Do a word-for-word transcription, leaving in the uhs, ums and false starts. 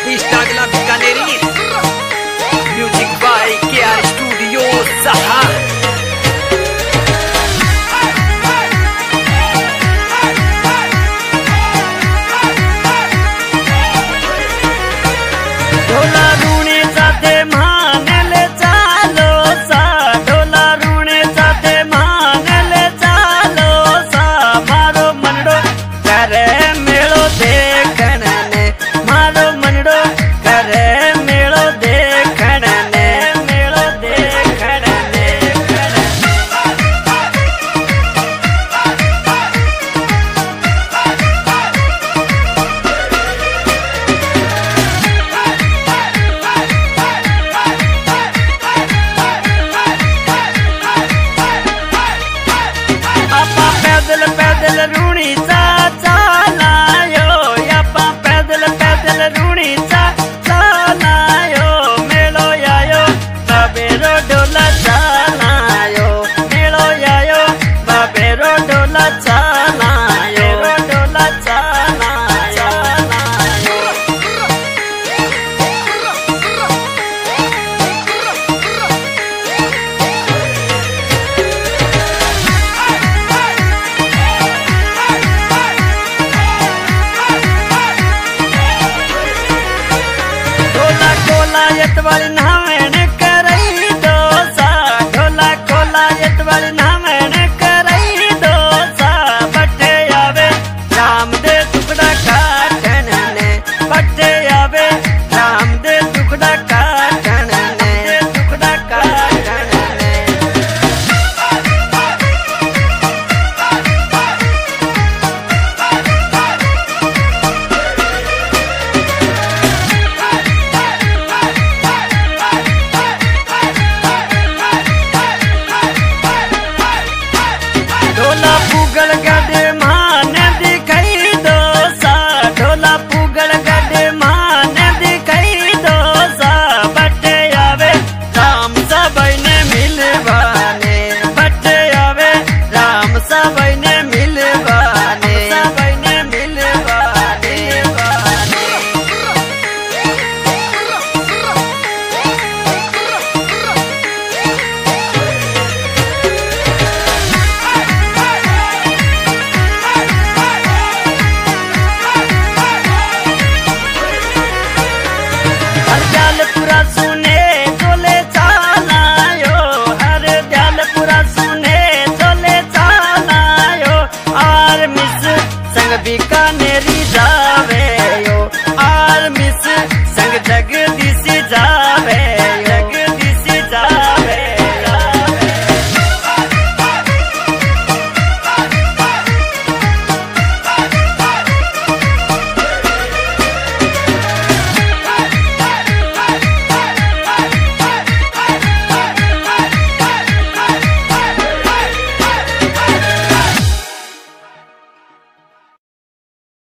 Artist अगला Bikaneri, music by के आर studio सहा। ढोला रूणे जाते मानले चालो सा, ढोला रूणे जाते मानले चालो सा, मारो मनडो करे मेलो देखण ने, मारो मनडो करे मेलो देखण ने, मेलो देखण ने। आपा पैदल पैदल रूणी चा चालायो, आपा पैदल पैदल रूणी चा चालायो, मेलो आयो बाबेरो ढोला चालायो, मेलो आयो बाबेरो ढोला चालायो, ढोला चालायो। ढोला कोला यत वाली नावेण करई दोसा, ढोला कोला यत वाली